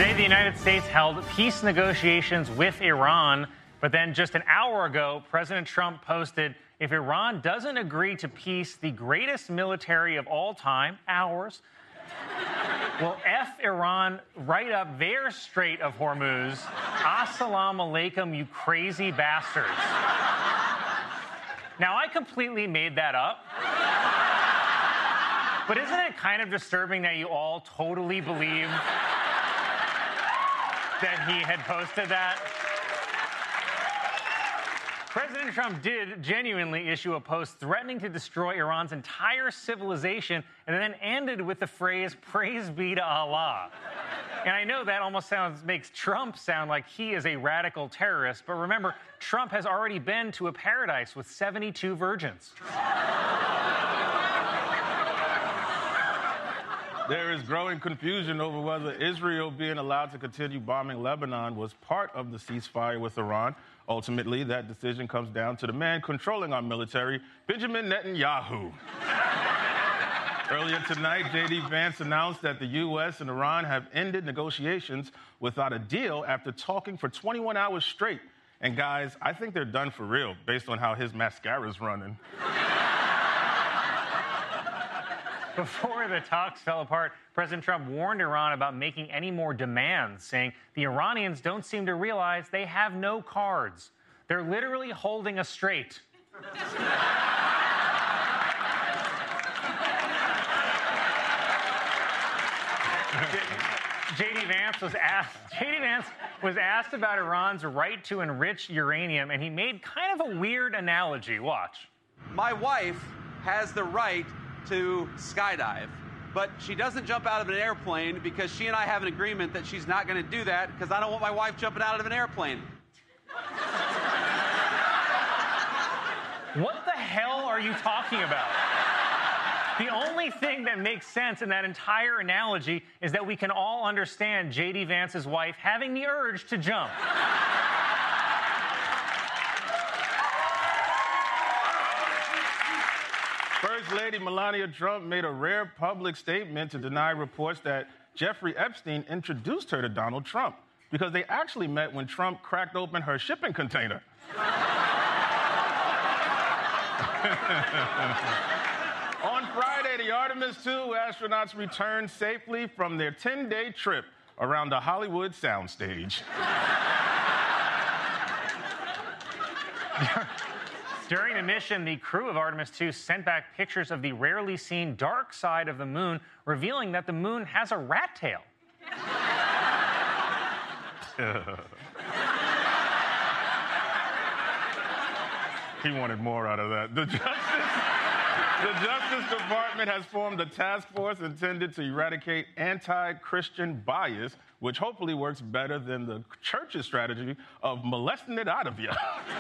Today, the United States held peace negotiations with Iran, but then just an hour ago, President Trump posted, if Iran doesn't agree to peace, the greatest military of all time, ours, will F Iran right up their Strait of Hormuz. Assalamu alaikum, you crazy bastards. Now, I completely made that up. But isn't it kind of disturbing that you all totally believe that he had posted that? President Trump did genuinely issue a post threatening to destroy Iran's entire civilization and then ended with the phrase, praise be to Allah. And I know that almost makes Trump sound like he is a radical terrorist, but remember, Trump has already been to a paradise with 72 virgins. There is growing confusion over whether Israel being allowed to continue bombing Lebanon was part of the ceasefire with Iran. Ultimately, that decision comes down to the man controlling our military, Benjamin Netanyahu. Earlier tonight, J.D. Vance announced that the U.S. and Iran have ended negotiations without a deal after talking for 21 hours straight. And guys, I think they're done for real, based on how his mascara's running. Before the talks fell apart, President Trump warned Iran about making any more demands, saying the Iranians don't seem to realize they have no cards. They're literally holding us straight. J.D. Vance was asked about Iran's right to enrich uranium, and he made kind of a weird analogy. Watch. My wife has the right to skydive, but she doesn't jump out of an airplane because she and I have an agreement that she's not going to do that because I don't want my wife jumping out of an airplane. What the hell are you talking about? The only thing that makes sense in that entire analogy is that we can all understand J.D. Vance's wife having the urge to jump. First Lady Melania Trump made a rare public statement to deny reports that Jeffrey Epstein introduced her to Donald Trump because they actually met when Trump cracked open her shipping container. On Friday, the Artemis II astronauts returned safely from their 10-day trip around the Hollywood soundstage. During the mission, the crew of Artemis II sent back pictures of the rarely seen dark side of the moon, revealing that the moon has a rat tail. He wanted more out of that. The Justice Department has formed a task force intended to eradicate anti-Christian bias, which hopefully works better than the church's strategy of molesting it out of you.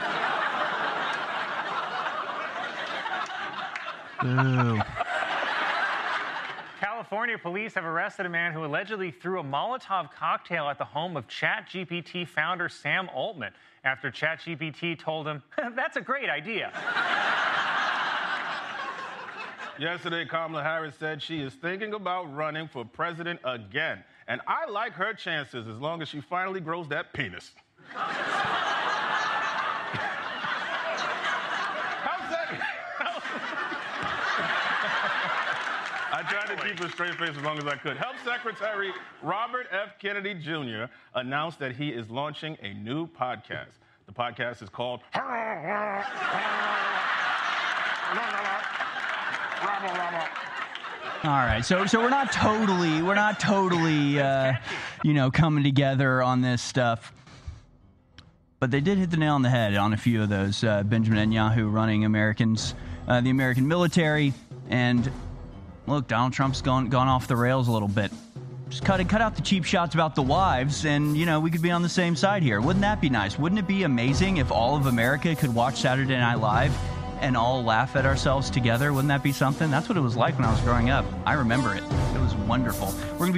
California police have arrested a man who allegedly threw a Molotov cocktail at the home of ChatGPT founder Sam Altman after ChatGPT told him, that's a great idea. Yesterday, Kamala Harris said she is thinking about running for president again. And I like her chances as long as she finally grows that penis. I tried to keep a straight face as long as I could. Health Secretary Robert F. Kennedy Jr. announced that he is launching a new podcast. The podcast is called All right, so we're not totally, coming together on this stuff. But they did hit the nail on the head on a few of those. Benjamin Netanyahu running the American military, and look, Donald Trump's gone off the rails a little bit. Just cut out the cheap shots about the wives, and, we could be on the same side here. Wouldn't that be nice? Wouldn't it be amazing if all of America could watch Saturday Night Live and all laugh at ourselves together? Wouldn't that be something? That's what it was like when I was growing up. I remember it. It was wonderful. We're gonna be